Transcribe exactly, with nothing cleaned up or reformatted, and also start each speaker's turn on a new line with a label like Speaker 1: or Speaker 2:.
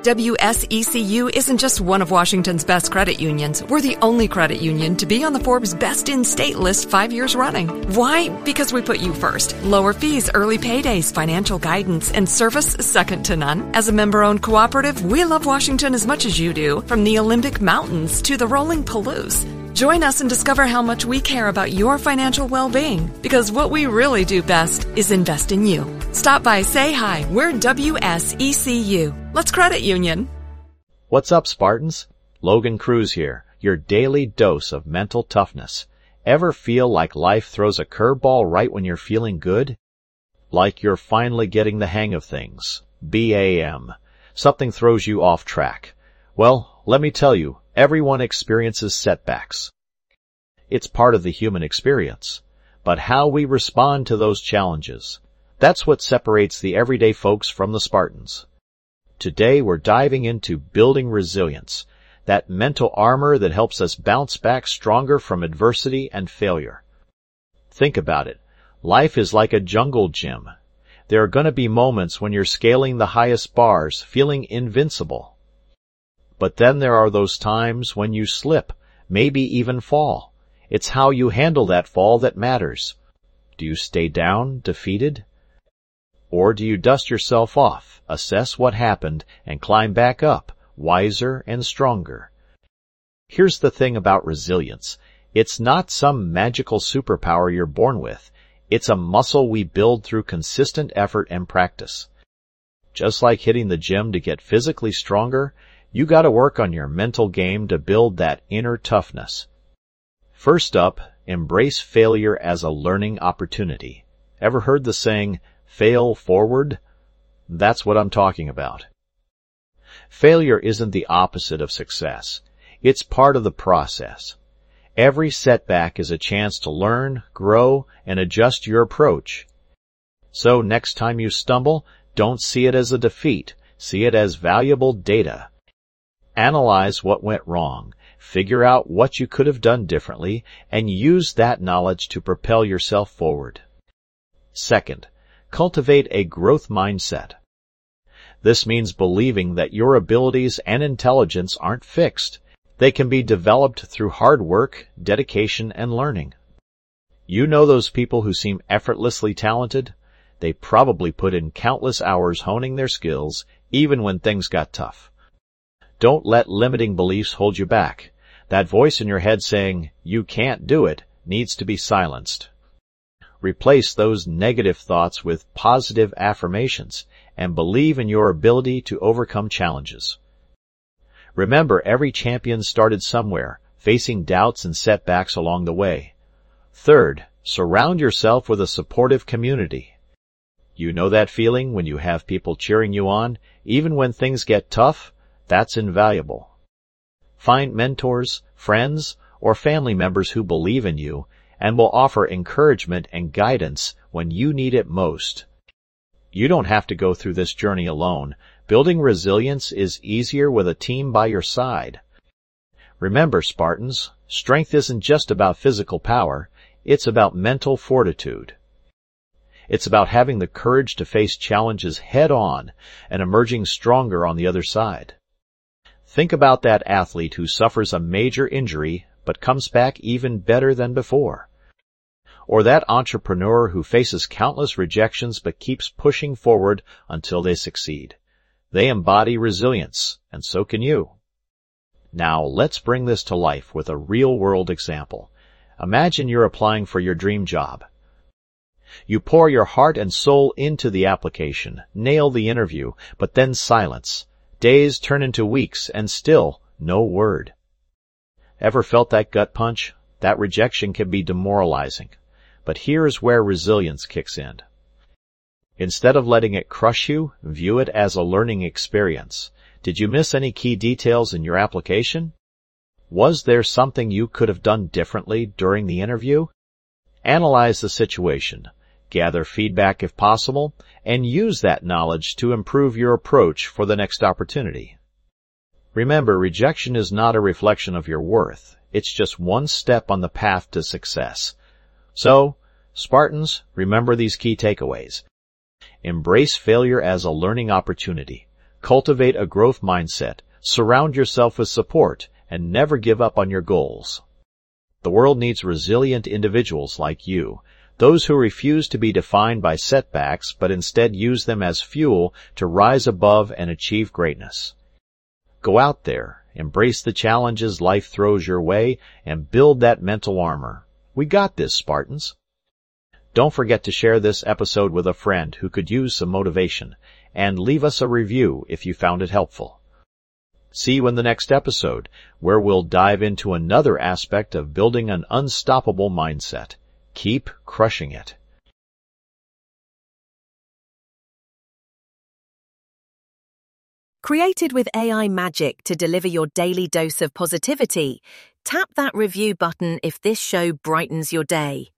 Speaker 1: W S E C U isn't just one of Washington's best credit unions. We're the only credit union to be on the Forbes Best in State list five years running. Why? Because we put you first. Lower fees, early paydays, financial guidance, and service second to none. As a member-owned cooperative, we love Washington as much as you do, from the Olympic Mountains to the rolling Palouse. Join us and discover how much we care about your financial well-being, because what we really do best is invest in you. Stop by, say hi. We're W S E C U. Let's credit union.
Speaker 2: What's up, Spartans? Logan Cruz here, your daily dose of mental toughness. Ever feel like life throws a curveball right when you're feeling good? Like you're finally getting the hang of things. B A M. Something throws you off track. Well, let me tell you, everyone experiences setbacks. It's part of the human experience. But how we respond to those challenges, that's what separates the everyday folks from the Spartans. Today we're diving into building resilience, that mental armor that helps us bounce back stronger from adversity and failure. Think about it. Life is like a jungle gym. There are going to be moments when you're scaling the highest bars, feeling invincible. But then there are those times when you slip, maybe even fall. It's how you handle that fall that matters. Do you stay down, defeated? Or do you dust yourself off, assess what happened, and climb back up, wiser and stronger? Here's the thing about resilience. It's not some magical superpower you're born with. It's a muscle we build through consistent effort and practice. Just like hitting the gym to get physically stronger, you gotta work on your mental game to build that inner toughness. First up, embrace failure as a learning opportunity. Ever heard the saying, fail forward? That's what I'm talking about. Failure isn't the opposite of success. It's part of the process. Every setback is a chance to learn, grow, and adjust your approach. So next time you stumble, don't see it as a defeat. See it as valuable data. Analyze what went wrong, figure out what you could have done differently, and use that knowledge to propel yourself forward. Second, cultivate a growth mindset. This means believing that your abilities and intelligence aren't fixed. They can be developed through hard work, dedication, and learning. You know those people who seem effortlessly talented? They probably put in countless hours honing their skills, even when things got tough. Don't let limiting beliefs hold you back. That voice in your head saying, you can't do it, needs to be silenced. Replace those negative thoughts with positive affirmations and believe in your ability to overcome challenges. Remember, every champion started somewhere, facing doubts and setbacks along the way. Third, surround yourself with a supportive community. You know that feeling when you have people cheering you on, even when things get tough? That's invaluable. Find mentors, friends, or family members who believe in you and will offer encouragement and guidance when you need it most. You don't have to go through this journey alone. Building resilience is easier with a team by your side. Remember, Spartans, strength isn't just about physical power, it's about mental fortitude. It's about having the courage to face challenges head on and emerging stronger on the other side. Think about that athlete who suffers a major injury but comes back even better than before. Or that entrepreneur who faces countless rejections but keeps pushing forward until they succeed. They embody resilience, and so can you. Now, let's bring this to life with a real-world example. Imagine you're applying for your dream job. You pour your heart and soul into the application, nail the interview, but then silence. Days turn into weeks, and still no word. Ever felt that gut punch? That rejection can be demoralizing. But here's where resilience kicks in. Instead of letting it crush you, view it as a learning experience. Did you miss any key details in your application? Was there something you could have done differently during the interview? Analyze the situation, gather feedback if possible, and use that knowledge to improve your approach for the next opportunity. Remember, rejection is not a reflection of your worth. It's just one step on the path to success. So, Spartans, remember these key takeaways. Embrace failure as a learning opportunity. Cultivate a growth mindset, surround yourself with support, and never give up on your goals. The world needs resilient individuals like you, those who refuse to be defined by setbacks but instead use them as fuel to rise above and achieve greatness. Go out there, embrace the challenges life throws your way, and build that mental armor. We got this, Spartans. Don't forget to share this episode with a friend who could use some motivation, and leave us a review if you found it helpful. See you in the next episode, where we'll dive into another aspect of building an unstoppable mindset. Keep crushing it.
Speaker 3: Created with A I magic to deliver your daily dose of positivity, tap that review button if this show brightens your day.